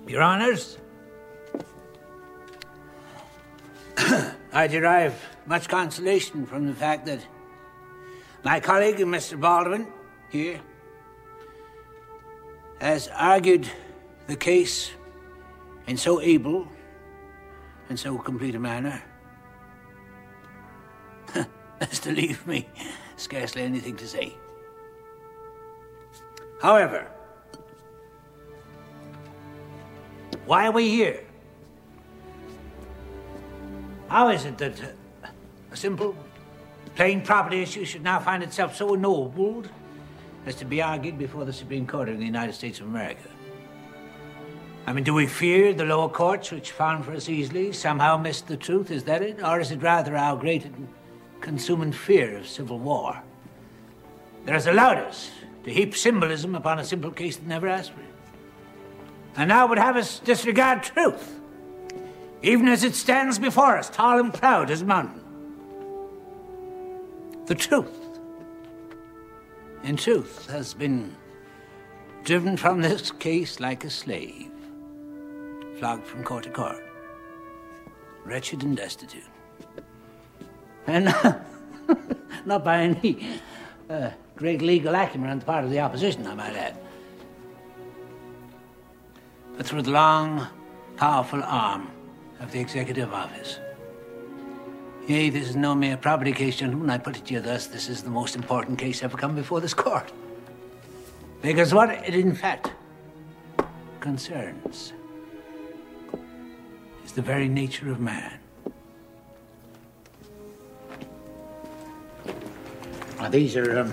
Your Honours, I derive much consolation from the fact that my colleague, Mr. Baldwin, here, has argued the case in so able and so complete a manner as to leave me scarcely anything to say. However, why are we here? How is it that a simple, plain property issue should now find itself so ennobled as to be argued before the Supreme Court of the United States of America? I mean, do we fear the lower courts, which found for us easily, somehow missed the truth? Is that it? Or is it rather our great and consuming fear of civil war that has allowed us to heap symbolism upon a simple case that never asked for it, and now would have us disregard truth, even as it stands before us, tall and proud as a mountain? The truth, in truth, has been driven from this case like a slave, flogged from court to court, wretched and destitute. And not by any great legal acumen on the part of the opposition, I might add, but through the long, powerful arm of the executive office. Yea, this is no mere property case, gentlemen. I put it to you thus: this is the most important case ever come before this court. Because what it in fact concerns is the very nature of man. Now, these are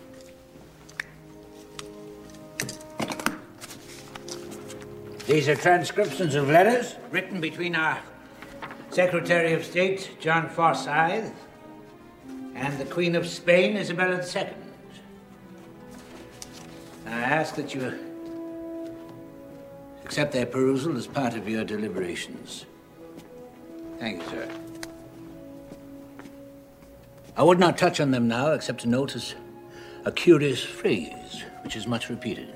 transcriptions of letters written between our Secretary of State, John Forsyth, and the Queen of Spain, Isabella II. I ask that you accept their perusal as part of your deliberations. Thank you, sir. I would not touch on them now, except to notice a curious phrase, which is much repeated.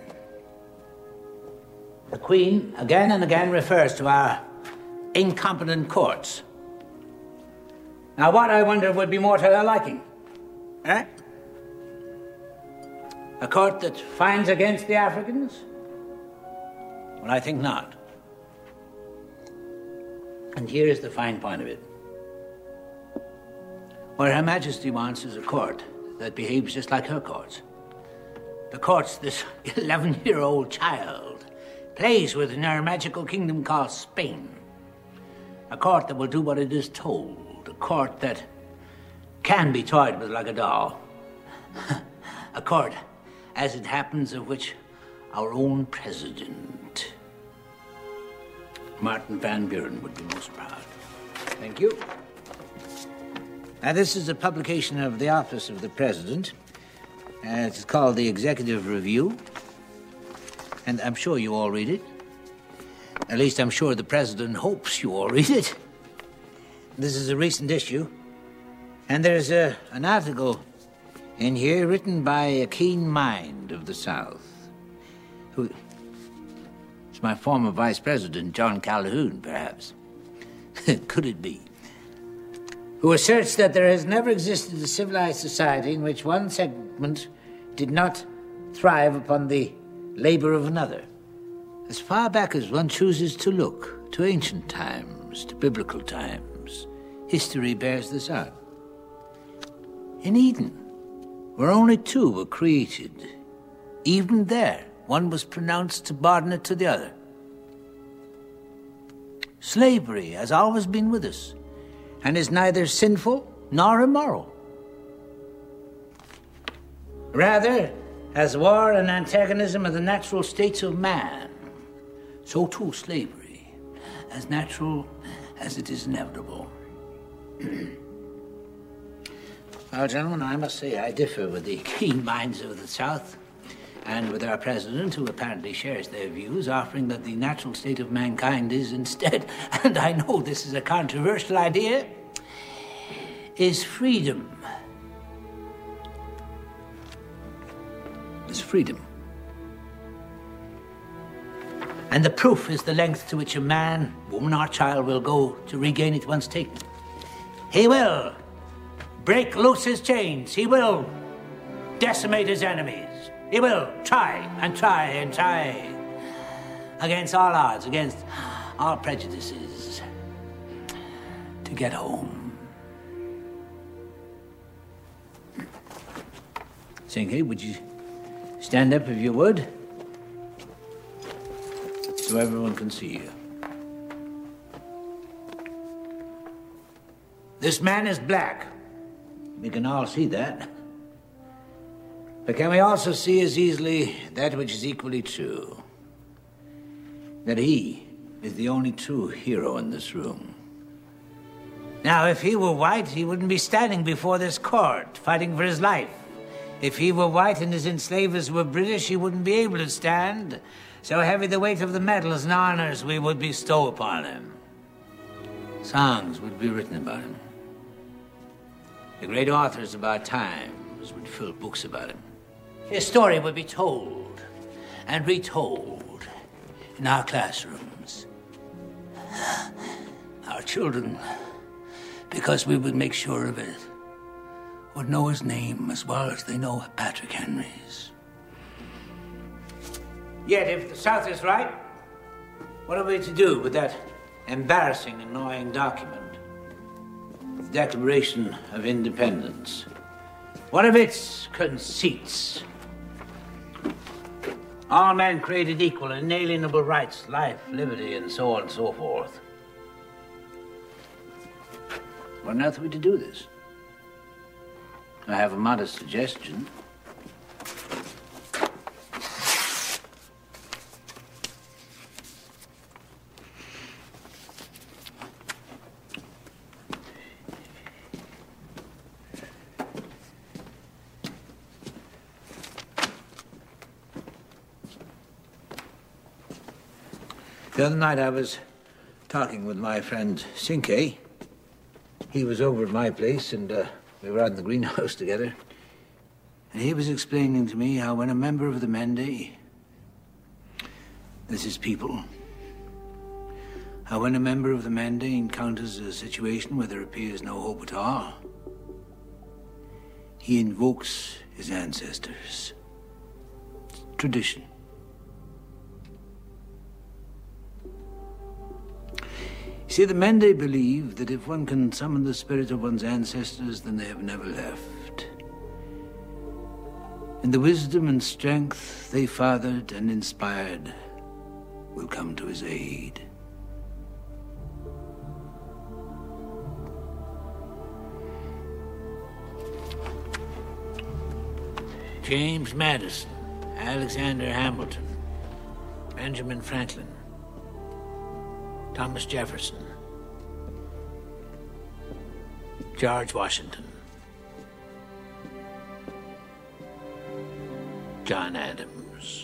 The Queen again and again refers to our incompetent courts. Now, what, I wonder, would be more to her liking? Eh? A court that finds against the Africans? Well, I think not. And here is the fine point of it. What Her Majesty wants is a court that behaves just like her courts. The courts this 11-year-old child plays with in her magical kingdom called Spain. A court that will do what it is told. A court that can be toyed with like a doll. A court, as it happens, of which our own president, Martin Van Buren, would be most proud. Thank you. Now, this is a publication of the Office of the President. It's called the Executive Review. And I'm sure you all read it. At least I'm sure the President hopes you all read it. This is a recent issue. And there's an article in here written by a keen mind of the South. It's my former Vice President, John Calhoun, perhaps. Could it be? Who asserts that there has never existed a civilized society in which one segment did not thrive upon the labor of another. As far back as one chooses to look, to ancient times, to biblical times, history bears this out. In Eden, where only two were created, even there, one was pronounced subordinate to the other. Slavery has always been with us, and is neither sinful nor immoral. Rather, as war and antagonism are the natural states of man, so too slavery, as natural as it is inevitable. Well, gentlemen, I must say I differ with the keen minds of the South, and with our president, who apparently shares their views, offering that the natural state of mankind is instead, and I know this is a controversial idea, is freedom. Is freedom. And the proof is the length to which a man, woman, or child will go to regain it once taken. He will break loose his chains. He will decimate his enemies. He will try and try and try against all odds, against all prejudices, to get home. Singh, would you stand up if you would? So everyone can see you. This man is black. We can all see that. But can we also see as easily that which is equally true? That he is the only true hero in this room. Now, if he were white, he wouldn't be standing before this court, fighting for his life. If he were white and his enslavers were British, he wouldn't be able to stand. So heavy the weight of the medals and honors we would bestow upon him. Songs would be written about him. The great authors of our times would fill books about him. His story would be told and retold in our classrooms. Our children, because we would make sure of it, would know his name as well as they know Patrick Henry's. Yet, if the South is right, what are we to do with that embarrassing, annoying document? The Declaration of Independence. What of its conceits? All men created equal, inalienable rights, life, liberty, and so on and so forth. What on earth are we to do this? I have a modest suggestion. The other night I was talking with my friend Sinke. He was over at my place and we were out in the greenhouse together. And he was explaining to me how when a member of the Mende, this is people, how when a member of the Mende encounters a situation where there appears no hope at all, he invokes his ancestors. It's tradition. See, the Mende believe that if one can summon the spirit of one's ancestors, then they have never left. And the wisdom and strength they fathered and inspired will come to his aid. James Madison, Alexander Hamilton, Benjamin Franklin, Thomas Jefferson, George Washington, John Adams.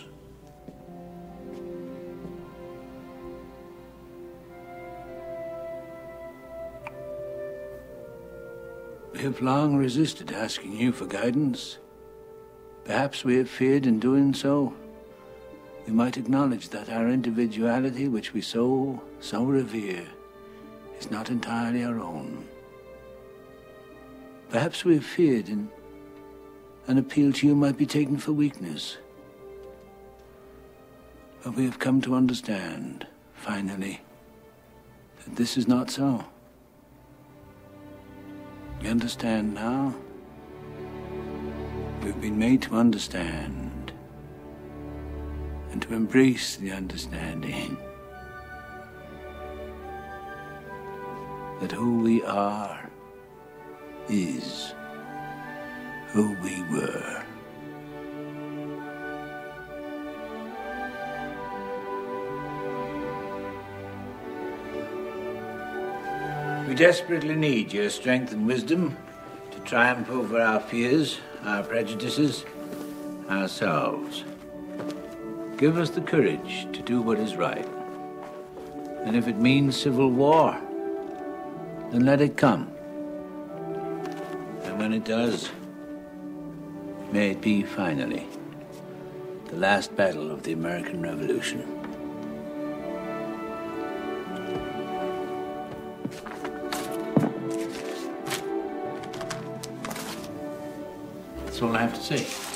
We have long resisted asking you for guidance. Perhaps we have feared in doing so we might acknowledge that our individuality, which we so revere, is not entirely our own. Perhaps we have feared an appeal to you might be taken for weakness. But we have come to understand, finally, that this is not so. You understand now? We've been made to understand. And to embrace the understanding that who we are is who we were. We desperately need your strength and wisdom to triumph over our fears, our prejudices, ourselves. Give us the courage to do what is right. And if it means civil war, then let it come. And when it does, may it be finally the last battle of the American Revolution. That's all I have to say.